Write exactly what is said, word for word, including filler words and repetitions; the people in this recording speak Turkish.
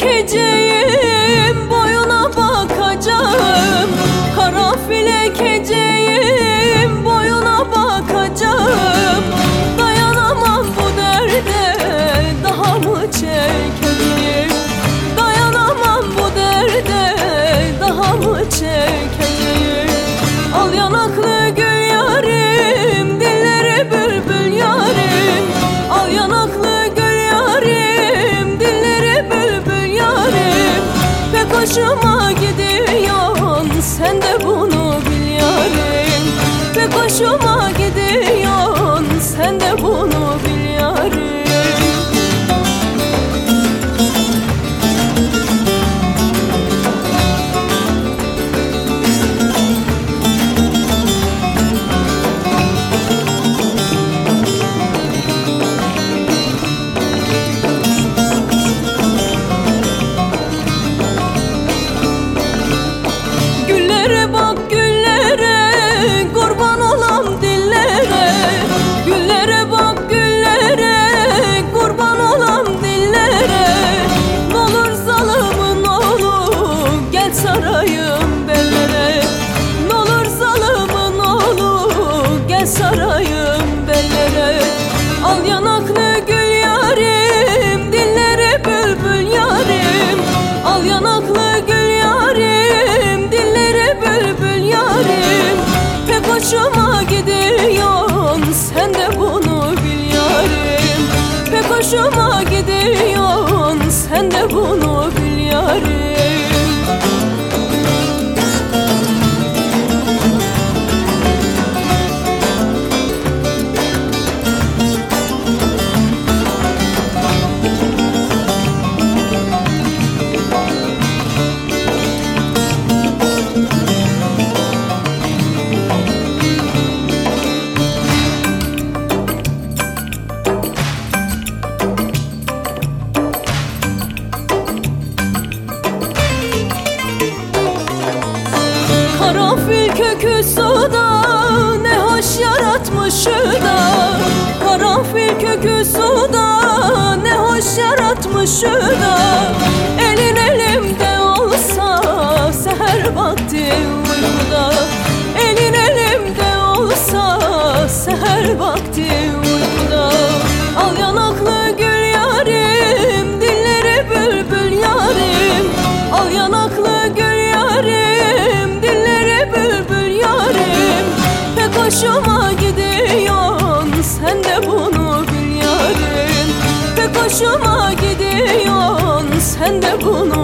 ekeceğim, boyuna bakacağım. Karanfil ekeceğim, boyuna bakacağım. Dayanamam bu derde, daha mı çekeyim? Dayanamam bu derde, daha mı çekeyim? Al yanaklı gül yarim, dilleri bülbül yarim. Al yanaklı gül yarim, dilleri bülbül yarim. Pek hoşuma gidiyorsun, sen de bunu bil yarim. Pek hoşuma gidiyorsun, sen de bunu bil yarim. Güllere bak güllere, kurban olam dillere. Güllere bak güllere, kurban olam dillere. N'olur zalımın oğlu, gel sarayım bellere. N'olur zalımın oğlu, gel sarayım bellere. Al yanaklı gül yarim, dilleri bülbül yarim. Al yanaklı gül yarim, dilleri bülbül yarim. Pek hoşuma gidiyorsun, sen de bunu bil yarim. Pek hoşuma gidiyorsun, sen de bunu bil yarim. Karanfil kökü suda, ne hoş yaratmışı da. Karanfil kökü suda, ne hoş yaratmışı da. Elin elimde olsa, seher vakti uykuda. Elin elimde olsa, seher vakti uykuda. Al yanaklı gül yarim, dilleri bülbül yarim. Al yanaklı gül yarim, dilleri bülbül yarim. Pek hoşuma gidiyorsun, sen de bunu bil yarim. Pek hoşuma gidiyorsun, sen de bunu